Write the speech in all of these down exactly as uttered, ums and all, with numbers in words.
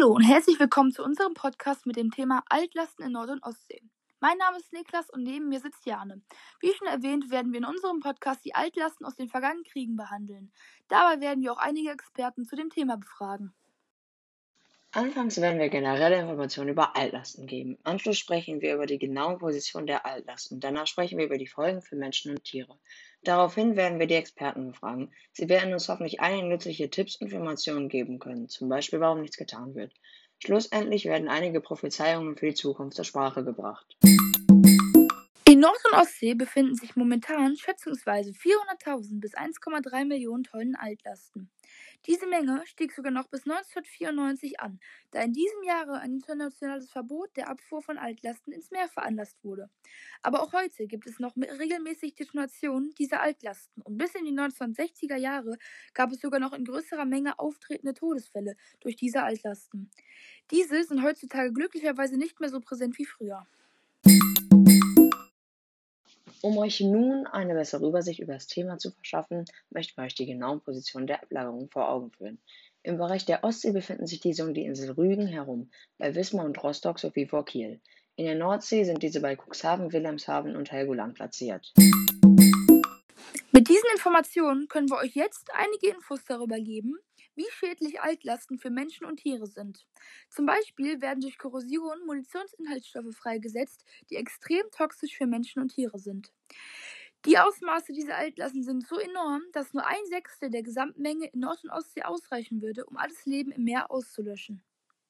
Hallo und herzlich willkommen zu unserem Podcast mit dem Thema Altlasten in Nord- und Ostsee. Mein Name ist Niklas und neben mir sitzt Jane. Wie schon erwähnt, werden wir in unserem Podcast die Altlasten aus den vergangenen Kriegen behandeln. Dabei werden wir auch einige Experten zu dem Thema befragen. Anfangs werden wir generelle Informationen über Altlasten geben. Im Anschluss sprechen wir über die genaue Position der Altlasten. Danach sprechen wir über die Folgen für Menschen und Tiere. Daraufhin werden wir die Experten befragen. Sie werden uns hoffentlich einige nützliche Tipps und Informationen geben können, zum Beispiel warum nichts getan wird. Schlussendlich werden einige Prophezeiungen für die Zukunft zur Sprache gebracht. In Nord- und Ostsee befinden sich momentan schätzungsweise vierhunderttausend bis eins Komma drei Millionen Tonnen Altlasten. Diese Menge stieg sogar noch bis neunzehnhundertvierundneunzig an, da in diesem Jahre ein internationales Verbot der Abfuhr von Altlasten ins Meer veranlasst wurde. Aber auch heute gibt es noch regelmäßig Detonationen dieser Altlasten und bis in die neunzehnhundertsechziger Jahre gab es sogar noch in größerer Menge auftretende Todesfälle durch diese Altlasten. Diese sind heutzutage glücklicherweise nicht mehr so präsent wie früher. Um euch nun eine bessere Übersicht über das Thema zu verschaffen, möchten wir euch die genauen Positionen der Ablagerungen vor Augen führen. Im Bereich der Ostsee befinden sich diese um die Insel Rügen herum, bei Wismar und Rostock sowie vor Kiel. In der Nordsee sind diese bei Cuxhaven, Wilhelmshaven und Helgoland platziert. Mit diesen Informationen können wir euch jetzt einige Infos darüber geben, wie schädlich Altlasten für Menschen und Tiere sind. Zum Beispiel werden durch Korrosion Munitionsinhaltsstoffe freigesetzt, die extrem toxisch für Menschen und Tiere sind. Die Ausmaße dieser Altlasten sind so enorm, dass nur ein Sechstel der Gesamtmenge in Nord- und Ostsee ausreichen würde, um alles Leben im Meer auszulöschen.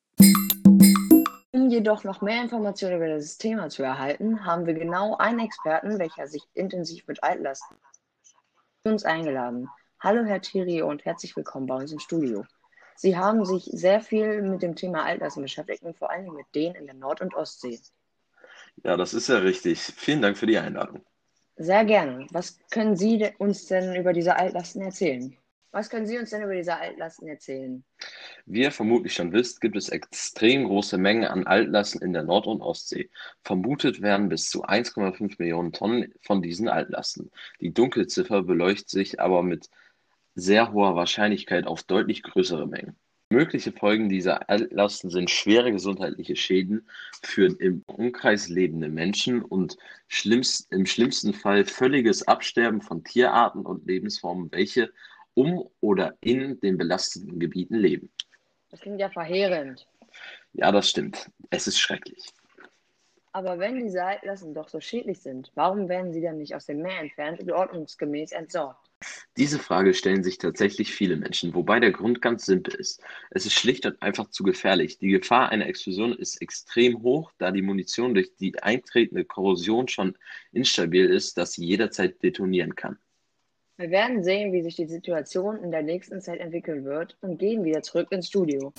Um jedoch noch mehr Informationen über dieses Thema zu erhalten, haben wir genau einen Experten, welcher sich intensiv mit Altlasten beschäftigt, zu uns eingeladen. Hallo Herr Thierry und herzlich willkommen bei uns im Studio. Sie haben sich sehr viel mit dem Thema Altlasten beschäftigt und vor allem mit denen in der Nord- und Ostsee. Ja, das ist ja richtig. Vielen Dank für die Einladung. Sehr gerne. Was können Sie de- uns denn über diese Altlasten erzählen? Was können Sie uns denn über diese Altlasten erzählen? Wie ihr vermutlich schon wisst, gibt es extrem große Mengen an Altlasten in der Nord- und Ostsee. Vermutet werden bis zu eins Komma fünf Millionen Tonnen von diesen Altlasten. Die Dunkelziffer beleuchtet sich aber mit sehr hoher Wahrscheinlichkeit auf deutlich größere Mengen. Mögliche Folgen dieser Altlasten sind schwere gesundheitliche Schäden für im Umkreis lebende Menschen und schlimmst, im schlimmsten Fall völliges Absterben von Tierarten und Lebensformen, welche um oder in den belasteten Gebieten leben. Das klingt ja verheerend. Ja, das stimmt. Es ist schrecklich. Aber wenn diese Altlasten doch so schädlich sind, warum werden sie dann nicht aus dem Meer entfernt und ordnungsgemäß entsorgt? Diese Frage stellen sich tatsächlich viele Menschen, wobei der Grund ganz simpel ist. Es ist schlicht und einfach zu gefährlich. Die Gefahr einer Explosion ist extrem hoch, da die Munition durch die eintretende Korrosion schon instabil ist, dass sie jederzeit detonieren kann. Wir werden sehen, wie sich die Situation in der nächsten Zeit entwickeln wird und gehen wieder zurück ins Studio.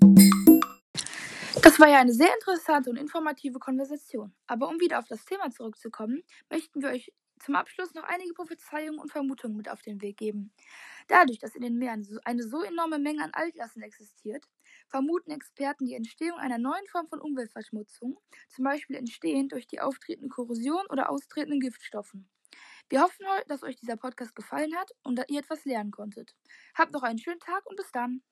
Das war ja eine sehr interessante und informative Konversation. Aber um wieder auf das Thema zurückzukommen, möchten wir euch zum Abschluss noch einige Prophezeiungen und Vermutungen mit auf den Weg geben. Dadurch, dass in den Meeren so- eine so enorme Menge an Altlasten existiert, vermuten Experten die Entstehung einer neuen Form von Umweltverschmutzung, zum Beispiel entstehend durch die auftretende Korrosion oder austretenden Giftstoffen. Wir hoffen, dass euch dieser Podcast gefallen hat und dass ihr etwas lernen konntet. Habt noch einen schönen Tag und bis dann!